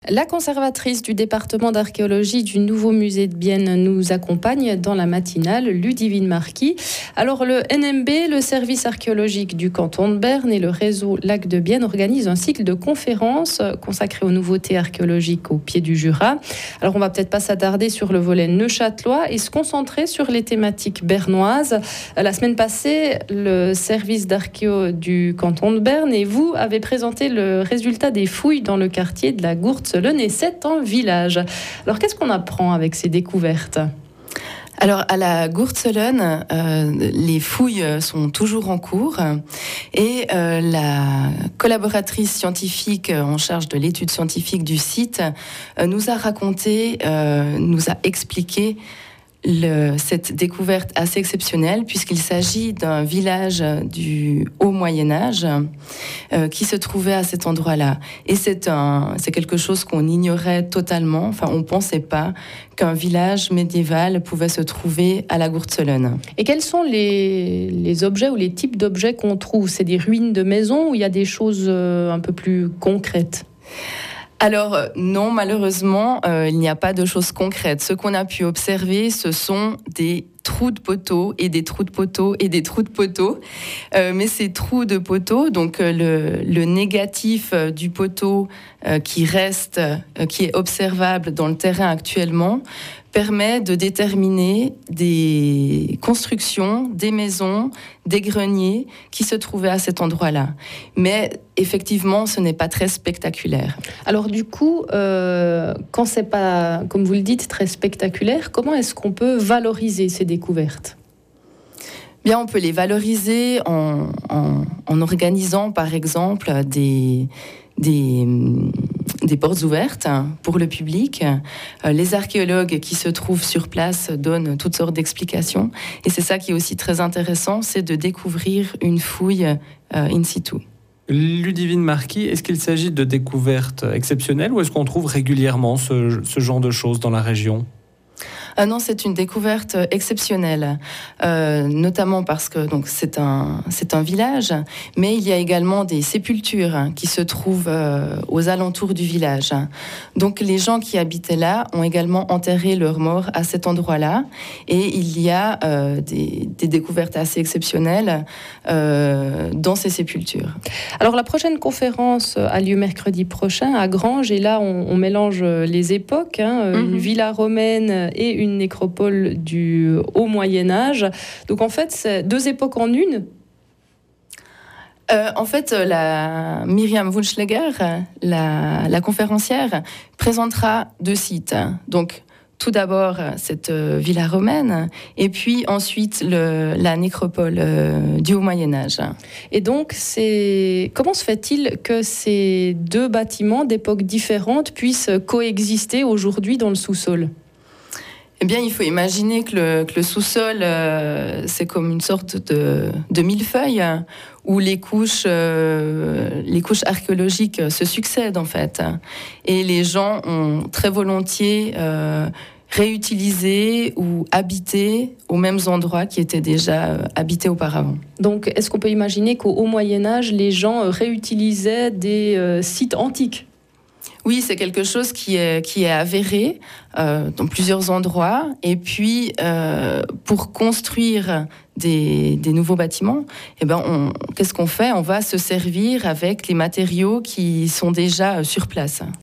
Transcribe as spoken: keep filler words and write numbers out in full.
La conservatrice du département d'archéologie du nouveau musée de Bienne nous accompagne dans la matinale, Ludivine Marquis. Alors le N M B, le service archéologique du canton de Berne et le réseau Lac de Bienne organisent un cycle de conférences consacré aux nouveautés archéologiques au pied du Jura. Alors on va peut-être pas s'attarder sur le volet neuchâtelois et se concentrer sur les thématiques bernoises. La semaine passée, le service d'archéo du canton de Berne et vous avez présenté le résultat des fouilles dans le quartier de la Gourtselene et c'est un village. Alors qu'est-ce qu'on apprend avec ces découvertes ? Alors à la Gourtselene, euh, les fouilles sont toujours en cours et euh, la collaboratrice scientifique en charge de l'étude scientifique du site euh, nous a raconté, euh, nous a expliqué Le, cette découverte assez exceptionnelle puisqu'il s'agit d'un village du Haut Moyen-Âge euh, qui se trouvait à cet endroit-là. Et c'est, un, c'est quelque chose qu'on ignorait totalement. Enfin, on ne pensait pas qu'un village médiéval pouvait se trouver à la Gourtselene. Et quels sont les, les objets ou les types d'objets qu'on trouve ? C'est des ruines de maisons ou il y a des choses euh, un peu plus concrètes ? Alors non, malheureusement, euh, il n'y a pas de choses concrètes. Ce qu'on a pu observer, ce sont des trous de poteaux et des trous de poteaux et des trous de poteaux. Euh, mais ces trous de poteaux, donc euh, le, le négatif euh, du poteau euh, qui reste, euh, qui est observable dans le terrain actuellement, permet de déterminer des constructions, des maisons, des greniers qui se trouvaient à cet endroit-là. Mais effectivement, ce n'est pas très spectaculaire. Alors du coup, euh, quand c'est pas, comme vous le dites, très spectaculaire, comment est-ce qu'on peut valoriser ces découvertes ? Bien, on peut les valoriser en, en, en organisant, par exemple, des... des des portes ouvertes pour le public. Les archéologues qui se trouvent sur place donnent toutes sortes d'explications. Et c'est ça qui est aussi très intéressant, c'est de découvrir une fouille in situ. Ludivine Marquis, est-ce qu'il s'agit de découvertes exceptionnelles ou est-ce qu'on trouve régulièrement ce, ce genre de choses dans la région ? Ah non, c'est une découverte exceptionnelle, euh, notamment parce que donc c'est un c'est un village, mais il y a également des sépultures hein, qui se trouvent euh, aux alentours du village. Donc les gens qui habitaient là ont également enterré leurs morts à cet endroit-là, et il y a euh, des, des découvertes assez exceptionnelles euh, dans ces sépultures. Alors la prochaine conférence a lieu mercredi prochain à Granges, et là on, on mélange les époques, hein, mm-hmm. une villa romaine et une une nécropole du Haut Moyen-Âge. Donc en fait, c'est deux époques en une. Euh, en fait, la Myriam Wunschläger, la, la conférencière, présentera deux sites. Donc, tout d'abord, cette villa romaine, et puis ensuite le, la nécropole euh, du Haut Moyen-Âge. Et donc, c'est... comment se fait-il que ces deux bâtiments d'époques différentes puissent coexister aujourd'hui dans le sous-sol ? Eh bien, il faut imaginer que le, que le sous-sol, euh, c'est comme une sorte de, de millefeuille où les couches, euh, les couches archéologiques se succèdent, en fait. Et les gens ont très volontiers euh, réutilisé ou habité aux mêmes endroits qui étaient déjà euh, habités auparavant. Donc, est-ce qu'on peut imaginer qu'au Haut Moyen-Âge, les gens réutilisaient des euh, sites antiques ? Oui, c'est quelque chose qui est, qui est avéré euh, dans plusieurs endroits. Et puis, euh, pour construire des, des nouveaux bâtiments, eh ben on, qu'est-ce qu'on fait ? On va se servir avec les matériaux qui sont déjà sur place.